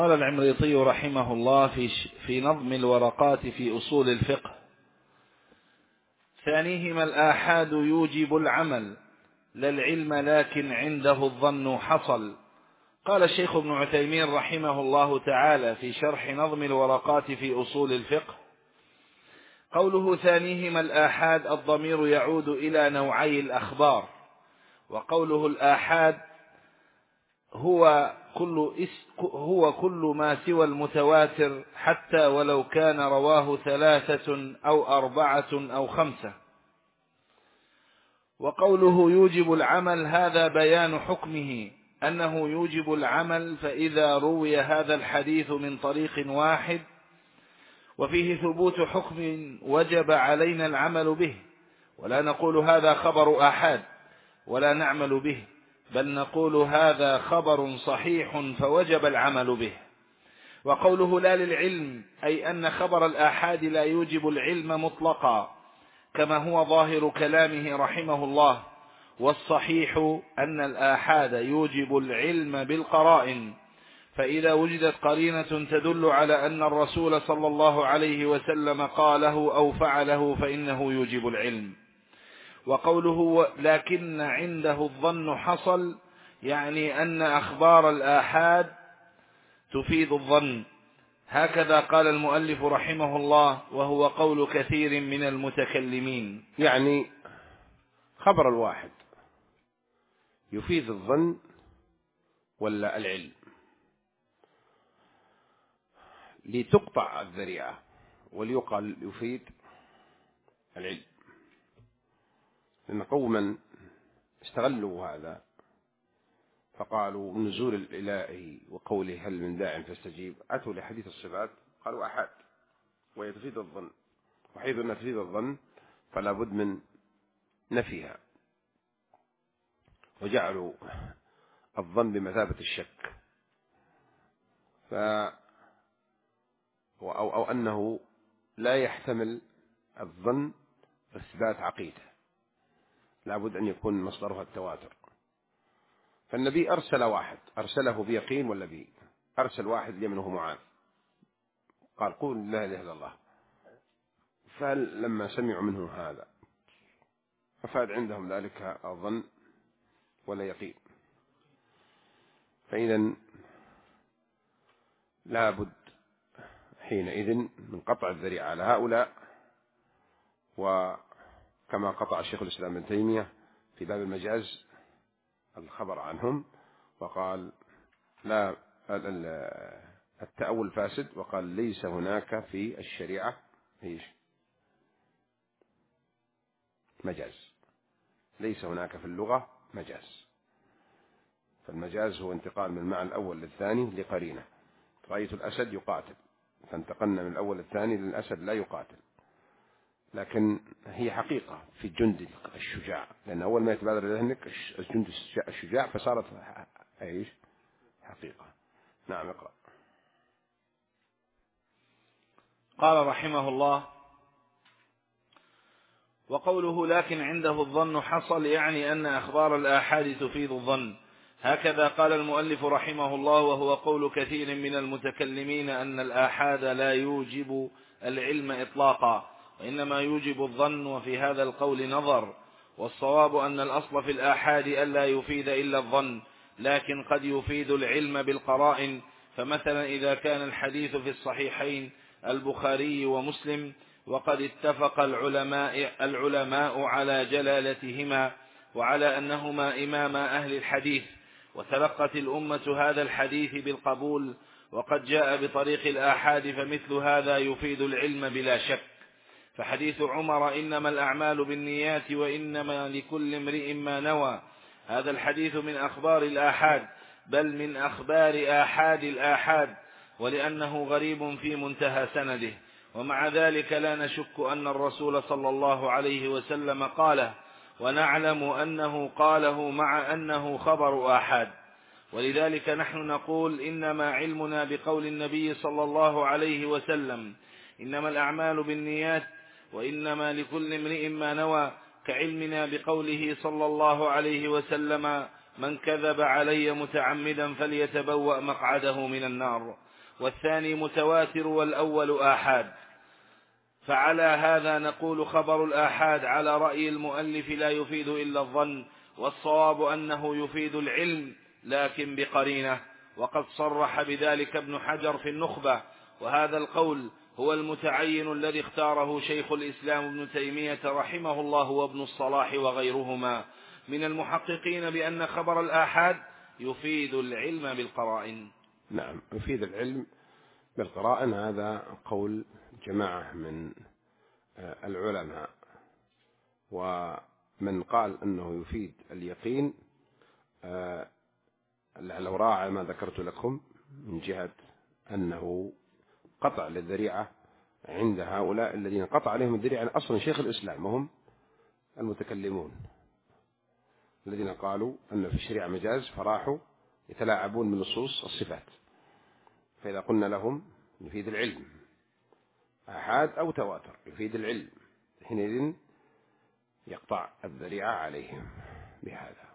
قال العمريطي رحمه الله في نظم الورقات في أصول الفقه: ثانيهما الآحاد يوجب العمل لا العلم لكن عنده الظن حصل. قال الشيخ ابن عثيمين رحمه الله تعالى في شرح نظم الورقات في أصول الفقه: قوله ثانيهما الآحاد الضمير يعود إلى نوعي الأخبار، وقوله الآحاد هو كل ما سوى المتواتر حتى ولو كان رواه 3 أو 4 أو 5. وقوله يوجب العمل هذا بيان حكمه أنه يوجب العمل، فإذا روي هذا الحديث من طريق واحد وفيه ثبوت حكم وجب علينا العمل به، ولا نقول هذا خبر آحاد ولا نعمل به، بل نقول هذا خبر صحيح فوجب العمل به. وقوله لا للعلم أي أن خبر الآحاد لا يوجب العلم مطلقا كما هو ظاهر كلامه رحمه الله، والصحيح أن الآحاد يوجب العلم بالقرائن، فإذا وجدت قرينة تدل على أن الرسول صلى الله عليه وسلم قاله أو فعله فإنه يوجب العلم. وقوله لكن عنده الظن حصل يعني أن أخبار الآحاد تفيد الظن، هكذا قال المؤلف رحمه الله، وهو قول كثير من المتكلمين. يعني خبر الواحد يفيد الظن ولا العلم، لتقطع الذريعة وليقال يفيد العلم، لأن قوما استغلوا هذا فقالوا نزول الإلهي وقوله هل من داع فاستجيب، أتوا لحديث الصفات قالوا أحد وهي تفيد الظن، وحيث أنها تفيد الظن فلا بد من نفيها، وجعلوا الظن بمثابة الشك، أو أنه لا يحتمل الظن إثبات عقيدة، لا بد أن يكون مصدرها التواتر. فالنبي أرسل واحد، أرسله بيقين ولا بي؟ أرسل واحد ليمنه معاذ، قال قول لا إله إلا الله، فلما سمعوا منه هذا ففاد عندهم ذلك الظن ولا يقين. فإذا لا بد حينئذ من قطع الذريعة على هؤلاء، وكما قطع الشيخ الإسلام ابن تيمية في باب المجاز الخبر عنهم، وقال لا التأول فاسد، وقال ليس هناك في الشريعة مجاز، ليس هناك في اللغة مجاز، فالمجاز هو انتقال من المعنى الأول للثاني لقرينة. رأيت الأسد يقاتل فانتقلنا من الأول للثاني للأسد لا يقاتل، لكن هي حقيقة في الجند الشجاع، لأن أول ما يتبادر لذهنك الجند الشجاع فصارت حقيقة. نعم اقرأ. قال رحمه الله: وقوله لكن عنده الظن حصل يعني أن أخبار الآحاد تفيد الظن، هكذا قال المؤلف رحمه الله، وهو قول كثير من المتكلمين أن الآحاد لا يوجب العلم إطلاقا وإنما يوجب الظن، وفي هذا القول نظر، والصواب أن الأصل في الآحاد ألا يفيد إلا الظن، لكن قد يفيد العلم بالقرائن. فمثلا إذا كان الحديث في الصحيحين البخاري ومسلم وقد اتفق العلماء على جلالتهما وعلى أنهما إماما أهل الحديث، وتلقت الأمة هذا الحديث بالقبول، وقد جاء بطريق الآحاد، فمثل هذا يفيد العلم بلا شك. فحديث عمر إنما الأعمال بالنيات وإنما لكل امرئ ما نوى، هذا الحديث من أخبار الآحاد، بل من أخبار آحاد الآحاد، ولأنه غريب في منتهى سنده، ومع ذلك لا نشك أن الرسول صلى الله عليه وسلم قاله، ونعلم أنه قاله مع أنه خبر آحاد. ولذلك نحن نقول إنما علمنا بقول النبي صلى الله عليه وسلم إنما الأعمال بالنيات وإنما لكل امرئ ما نوى، كعلمنا بقوله صلى الله عليه وسلم من كذب علي متعمدا فليتبوأ مقعده من النار. والثاني متواتر والأول آحاد. فعلى هذا نقول خبر الآحاد على رأي المؤلف لا يفيد إلا الظن، والصواب أنه يفيد العلم لكن بقرينة، وقد صرح بذلك ابن حجر في النخبة، وهذا القول هو المتعين الذي اختاره شيخ الإسلام ابن تيمية رحمه الله وابن الصلاح وغيرهما من المحققين بأن خبر الآحاد يفيد العلم بالقرائن. نعم، يفيد العلم بالقرائن، هذا قول جماعة من العلماء. ومن قال أنه يفيد اليقين لو راعى ما ذكرت لكم من جهة أنه قطع للذريعة عند هؤلاء الذين قطع عليهم الذريعة أصلا شيخ الإسلام، وهم المتكلمون الذين قالوا أن في الشريعة مجاز، فراحوا يتلاعبون بنصوص الصفات. فإذا قلنا لهم يفيد العلم آحاد أو تواتر يفيد العلم، حينئذ يقطع الذريعة عليهم بهذا.